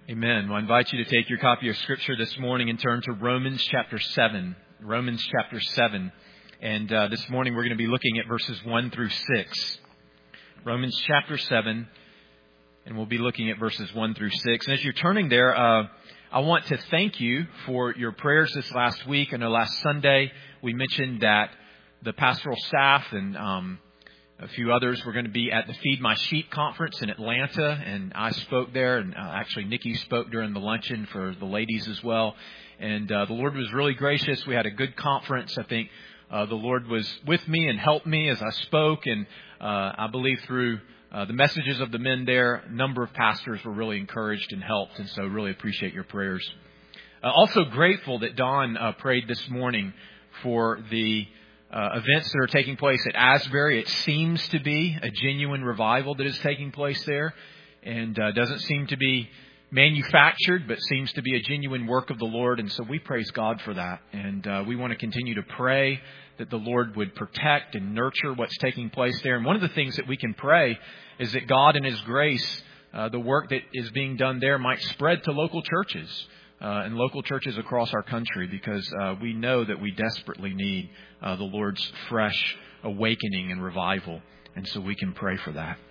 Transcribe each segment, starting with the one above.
Amen. Well, I invite you to take your copy of Scripture this morning and turn to Romans chapter 7. Romans chapter 7. And this morning we're going to be looking at verses 1 through 6. Romans chapter 7. And we'll be looking at verses 1 through 6. And as you're turning there, I want to thank you for your prayers this last week. I know last Sunday we mentioned that the pastoral staff and a few others were going to be at the Feed My Sheep conference in Atlanta, and I spoke there, and actually Nikki spoke during the luncheon for the ladies as well. And the Lord was really gracious. We had a good conference. I think the Lord was with me and helped me as I spoke, and I believe through the messages of the men there, a number of pastors were really encouraged and helped, and so really appreciate your prayers. Also grateful that Don prayed this morning for the events that are taking place at Asbury. It seems to be a genuine revival that is taking place there, and doesn't seem to be manufactured, but seems to be a genuine work of the Lord. And so we praise God for that. And we want to continue to pray that the Lord would protect and nurture what's taking place there. And one of the things that we can pray is that God in His grace, the work that is being done there might spread to local churches. And local churches across our country, because we know that we desperately need the Lord's fresh awakening and revival. And so we can pray for that.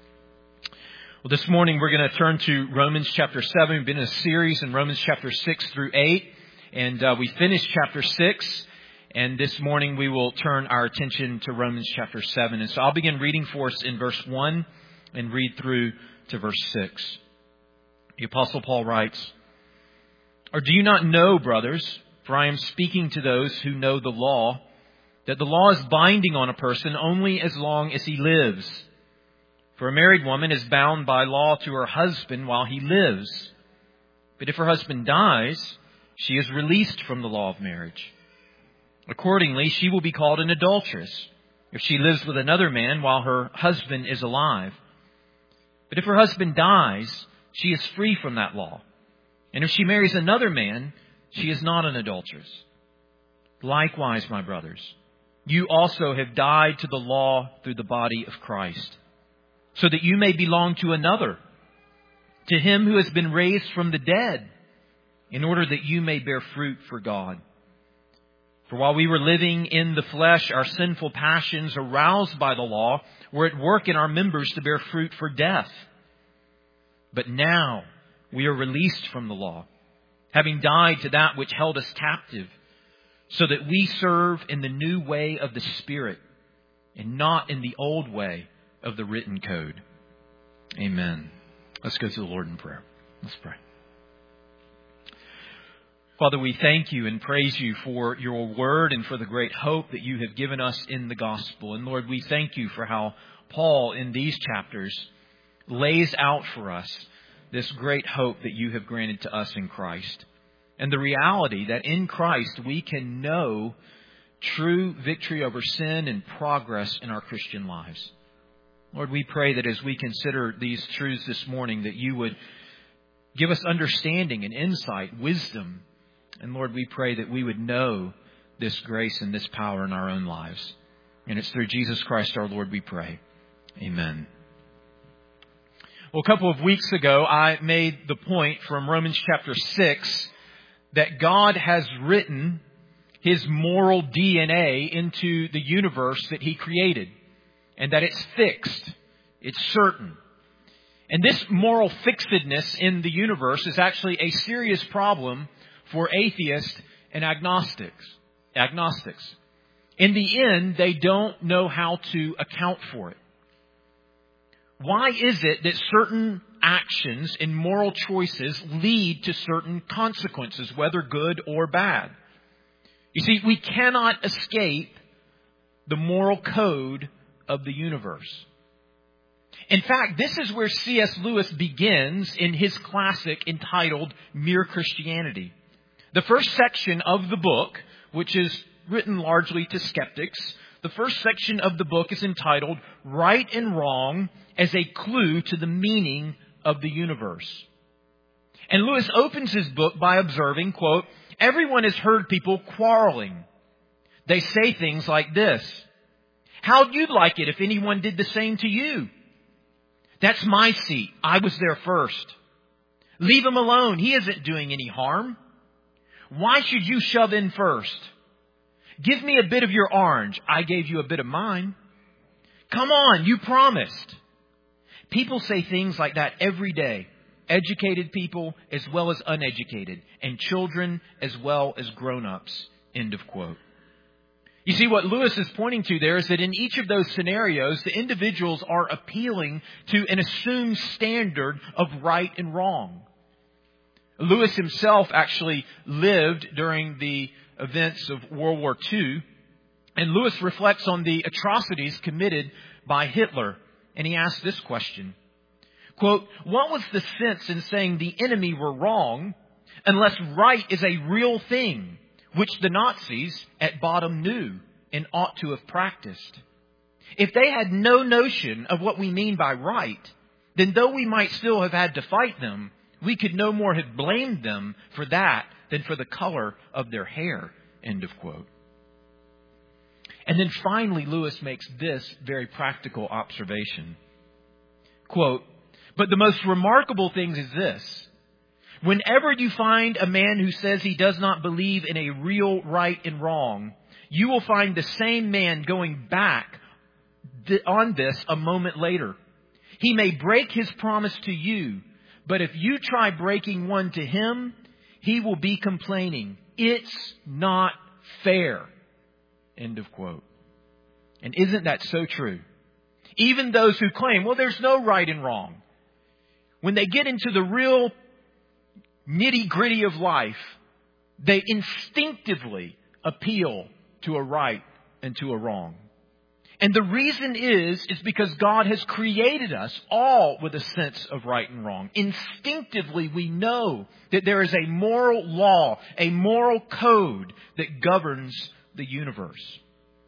Well, this morning we're going to turn to Romans chapter 7. We've been in a series in Romans chapter 6 through 8. And we finished chapter 6. And this morning we will turn our attention to Romans chapter 7. And so I'll begin reading for us in verse 1 and read through to verse 6. The Apostle Paul writes, "Or do you not know, brothers, for I am speaking to those who know the law, that the law is binding on a person only as long as he lives? For a married woman is bound by law to her husband while he lives. But if her husband dies, she is released from the law of marriage. Accordingly, she will be called an adulteress if she lives with another man while her husband is alive. But if her husband dies, she is free from that law. And if she marries another man, she is not an adulteress. Likewise, my brothers, you also have died to the law through the body of Christ, so that you may belong to another, to Him who has been raised from the dead, in order that you may bear fruit for God. For while we were living in the flesh, our sinful passions, aroused by the law, were at work in our members to bear fruit for death. But now we are released from the law, having died to that which held us captive, so that we serve in the new way of the Spirit and not in the old way of the written code." Amen. Let's go to the Lord in prayer. Let's pray. Father, we thank you and praise you for your word and for the great hope that you have given us in the gospel. And Lord, we thank you for how Paul in these chapters lays out for us this great hope that you have granted to us in Christ. And the reality that in Christ we can know true victory over sin and progress in our Christian lives. Lord, we pray that as we consider these truths this morning, that you would give us understanding and insight, wisdom. And Lord, we pray that we would know this grace and this power in our own lives. And it's through Jesus Christ our Lord we pray. Amen. Well, a couple of weeks ago, I made the point from Romans chapter 6 that God has written His moral DNA into the universe that He created, and that it's fixed, it's certain. And this moral fixedness in the universe is actually a serious problem for atheists and agnostics. In the end, they don't know how to account for it. Why is it that certain actions and moral choices lead to certain consequences, whether good or bad? You see, we cannot escape the moral code of the universe. In fact, this is where C.S. Lewis begins in his classic entitled Mere Christianity. The first section of the book, which is written largely to skeptics, the first section of the book is entitled Right and Wrong as a Clue to the Meaning of the Universe. And Lewis opens his book by observing, quote, "Everyone has heard people quarreling. They say things like this: how'd you like it if anyone did the same to you? That's my seat. I was there first. Leave him alone. He isn't doing any harm. Why should you shove in first? Give me a bit of your orange. I gave you a bit of mine. Come on, you promised. People say things like that every day. Educated people as well as uneducated, and children as well as grown-ups. End of quote. You see, what Lewis is pointing to there is that in each of those scenarios, the individuals are appealing to an assumed standard of right and wrong. Lewis himself actually lived during the events of World War II, and Lewis reflects on the atrocities committed by Hitler, and he asks this question. Quote, what was the sense in saying the enemy were wrong unless right is a real thing, which the Nazis at bottom knew and ought to have practiced? If they had no notion of what we mean by right, then though we might still have had to fight them, we could no more have blamed them for that than for the color of their hair. End of quote. And then finally, Lewis makes this very practical observation. Quote, but the most remarkable thing is this. Whenever you find a man who says he does not believe in a real right and wrong, you will find the same man going back on this a moment later. He may break his promise to you, but if you try breaking one to him, he will be complaining, it's not fair. End of quote. And isn't that so true? Even those who claim, well, there's no right and wrong, when they get into the real nitty-gritty of life, they instinctively appeal to a right and to a wrong. And the reason is because God has created us all with a sense of right and wrong. Instinctively, we know that there is a moral law, a moral code that governs the universe.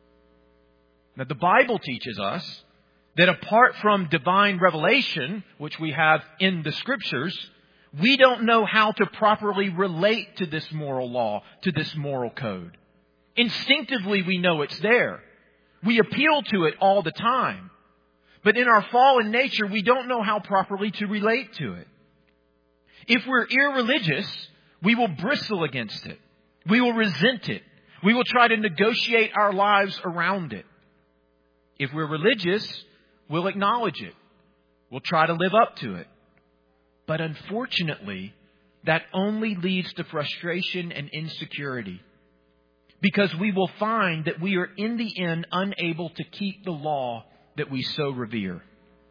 Now, the Bible teaches us that apart from divine revelation, which we have in the Scriptures, we don't know how to properly relate to this moral law, to this moral code. Instinctively, we know it's there. We appeal to it all the time. But in our fallen nature, we don't know how properly to relate to it. If we're irreligious, we will bristle against it. We will resent it. We will try to negotiate our lives around it. If we're religious, we'll acknowledge it. We'll try to live up to it. But unfortunately, that only leads to frustration and insecurity. Because we will find that we are in the end unable to keep the law that we so revere.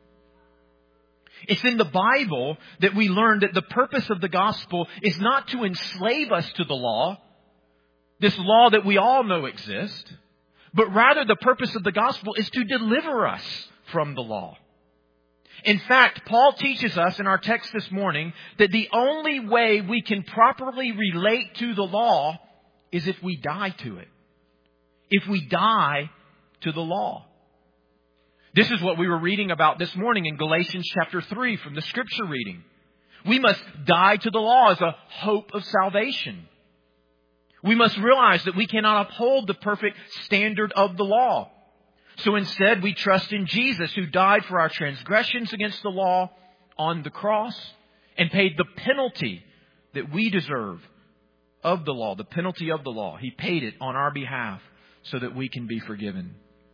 It's in the Bible that we learn that the purpose of the gospel is not to enslave us to the law, this law that we all know exists, but rather the purpose of the gospel is to deliver us from the law. In fact, Paul teaches us in our text this morning that the only way we can properly relate to the law is if we die to it. If we die to the law. This is what we were reading about this morning in Galatians chapter 3 from the scripture reading. We must die to the law as a hope of salvation. We must realize that we cannot uphold the perfect standard of the law. So instead, we trust in Jesus, who died for our transgressions against the law on the cross and paid the penalty that we deserve of the law, the penalty of the law. He paid it on our behalf so that we can be forgiven.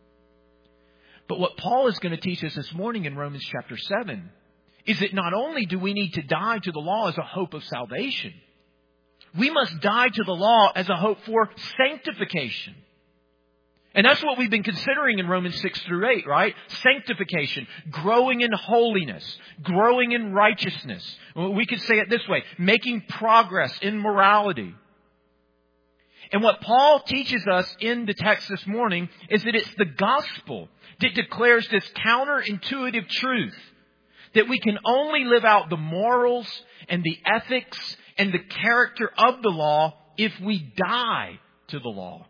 But what Paul is going to teach us this morning in Romans chapter 7 is that not only do we need to die to the law as a hope of salvation, we must die to the law as a hope for sanctification. And that's what we've been considering in Romans 6 through 8, right? Sanctification, growing in holiness, growing in righteousness. We could say it this way, making progress in morality. And what Paul teaches us in the text this morning is that it's the gospel that declares this counterintuitive truth that we can only live out the morals and the ethics and the character of the law if we die to the law.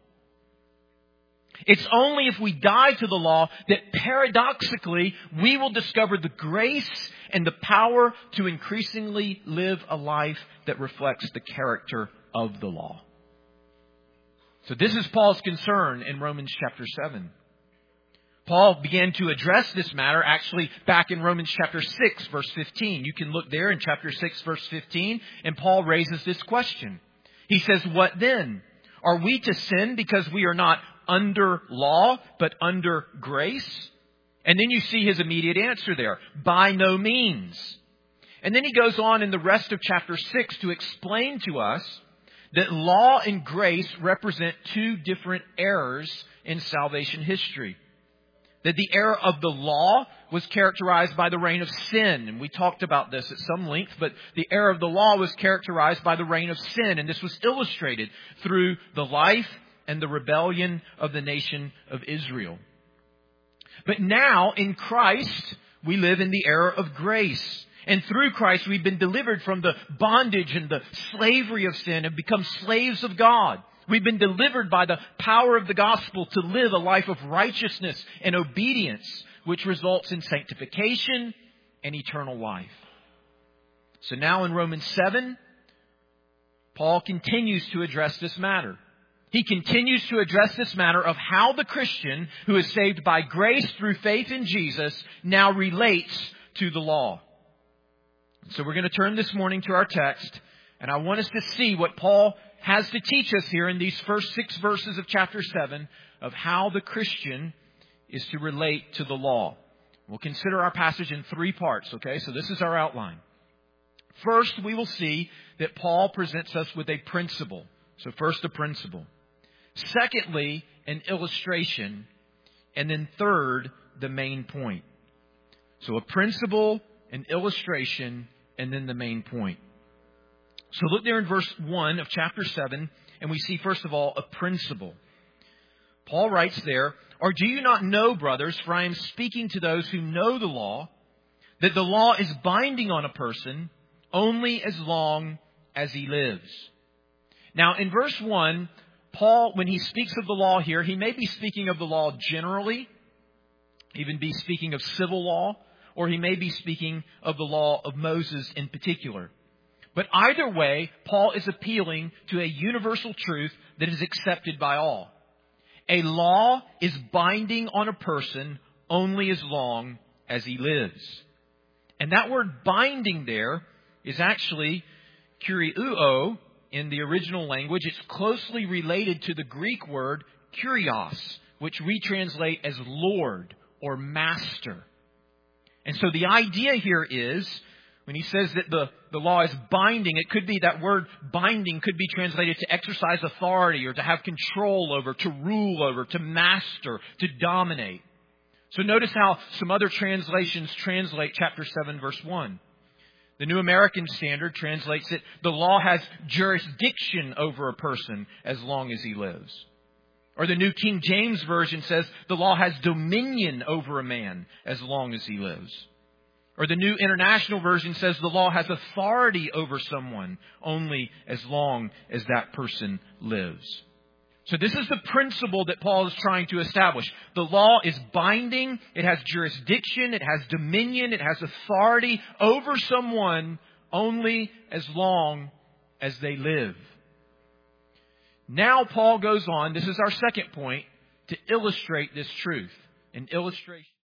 It's only if we die to the law that paradoxically we will discover the grace and the power to increasingly live a life that reflects the character of the law. So this is Paul's concern in Romans chapter 7. Paul began to address this matter actually back in Romans chapter 6, verse 15. You can look there in chapter 6, verse 15, and Paul raises this question. He says, "What then? Are we to sin because we are not under law, but under grace?" And then you see his immediate answer there. By no means. And then he goes on in the rest of chapter 6 to explain to us that law and grace represent two different eras in salvation history. That the era of the law was characterized by the reign of sin. And we talked about this at some length, but the era of the law was characterized by the reign of sin. And this was illustrated through the life and the rebellion of the nation of Israel. But now, in Christ, we live in the era of grace. And through Christ, we've been delivered from the bondage and the slavery of sin and become slaves of God. We've been delivered by the power of the gospel to live a life of righteousness and obedience, which results in sanctification and eternal life. So now in Romans 7, Paul continues to address this matter. He continues to address this matter of how the Christian who is saved by grace through faith in Jesus now relates to the law. So we're going to turn this morning to our text, and I want us to see what Paul has to teach us here in these first 6 verses of chapter 7 of how the Christian is to relate to the law. We'll consider our passage in 3 parts, okay? So this is our outline. First, we will see that Paul presents us with a principle. So first, a principle. Secondly, an illustration. And then third, the main point. So a principle, an illustration, and then the main point. So look there in verse 1 of chapter 7, and we see, first of all, a principle. Paul writes there, "Or do you not know, brothers, for I am speaking to those who know the law, that the law is binding on a person only as long as he lives." Now, in verse 1, Paul, when he speaks of the law here, he may be speaking of the law generally, even be speaking of civil law, or he may be speaking of the law of Moses in particular. But either way, Paul is appealing to a universal truth that is accepted by all. A law is binding on a person only as long as he lives. And that word binding there is actually kuriouo in the original language. It's closely related to the Greek word kurios, which we translate as Lord or Master. And so the idea here is, when he says that the law is binding, it could be that word binding could be translated to exercise authority or to have control over, to rule over, to master, to dominate. So notice how some other translations translate chapter 7, verse 1. The New American Standard translates it, the law has jurisdiction over a person as long as he lives. Or the New King James Version says the law has dominion over a man as long as he lives. Or the New International Version says the law has authority over someone only as long as that person lives. So this is the principle that Paul is trying to establish. The law is binding, it has jurisdiction, it has dominion, it has authority over someone only as long as they live. Now Paul goes on, this is our second point, to illustrate this truth. An illustration.